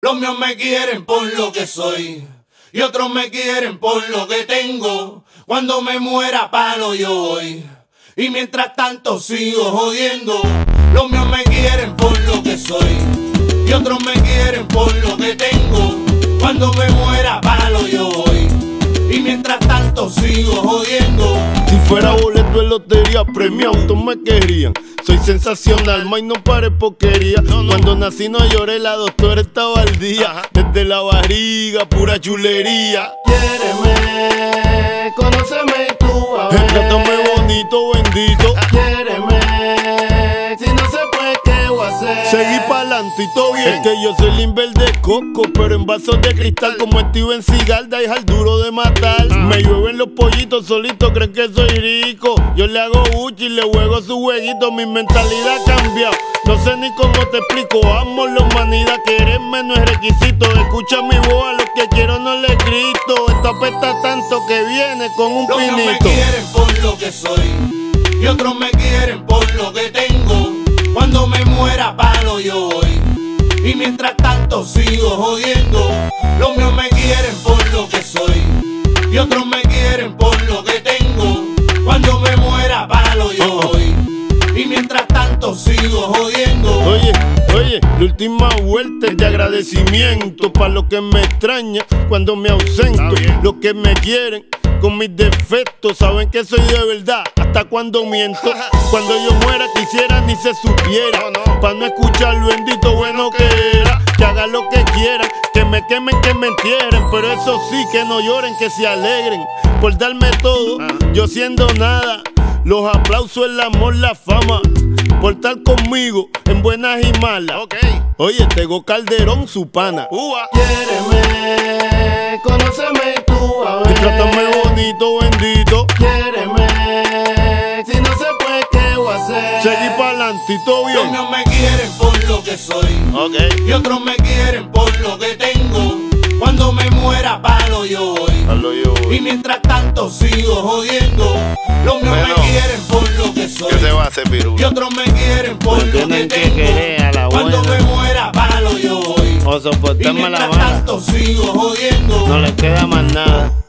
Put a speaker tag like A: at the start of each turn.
A: Los míos me quieren por lo que soy y otros me quieren por lo que tengo. Cuando me muera palo yo voy y mientras tanto sigo jodiendo. Los míos me quieren por lo que soy y otros me quieren por lo que tengo. Cuando me muera palo yo voy y mientras tanto sigo jodiendo.
B: Si fuera boleto en lotería premiado, todos me querían. Soy sensacional, ma, y no pare porquería. Cuando nací no lloré, la doctora estaba al día. Desde la barriga, pura chulería.
C: Quiéreme, conóceme tú a ver.
B: Trátame bonito, bendito.
C: Quiéreme, si no se puede, ¿qué voy a hacer?
B: Seguí pa'lante y todo bien. Es que yo soy Limber de coco, pero en vasos de cristal. Como Steven Seagal, da al duro de matar. Me llueven los pollitos solitos, creen que soy rico. Yo le hago buchi y le juego su jueguito. Mi mentalidad ha cambiado, no sé ni cómo te explico. Amo la humanidad, quererme no es requisito. Escucha mi voz, a los que quiero no les grito. Esto apesta tanto que viene con un
A: pinito. Los me quieren por lo que soy y otros me quieren por lo que tengo. Cuando me muera palo yo voy y mientras tanto sigo jodiendo. Los míos me quieren por lo que soy y otros me quieren por lo que tengo. Cuando me muera palo yo voy y mientras tanto sigo jodiendo.
B: Oye, la última vuelta es de agradecimiento pa' los que me extrañan cuando me ausento. Los que me quieren con mis defectos saben que soy de verdad hasta cuando miento. Cuando yo muera quisiera ni se supiera, pa' no escuchar lo bendito bueno que era. Que hagan lo que quieran, que me quemen, que me entierren, pero eso sí, que no lloren, que se alegren por darme todo, yo siendo nada. Los aplausos, el amor, la fama, por estar conmigo en buenas y malas. Oye, Tego Calderón, su pana.
C: Quiéreme, conóceme tú a ver.
B: Y trátame bonito, bendito.
C: Quiéreme, si no se puede, ¿qué voy a hacer?
B: Seguí pa'lante y todo bien.
A: Los míos me quieren por lo que soy y otros me quieren por lo que tengo. Cuando me muera palo yo voy y mientras tanto sigo jodiendo. Los míos me quieren por lo que soy.
B: ¿Qué se va a hacer, Pirulo?
A: Y otros me quieren por lo que
D: Tienen que
A: tengo.
D: querer a la
A: Cuando
D: buena
A: me muera palo yo voy
D: o
A: y
D: soportarme la
A: mientras
D: mala.
A: tanto sigo jodiendo.
D: No les queda más nada.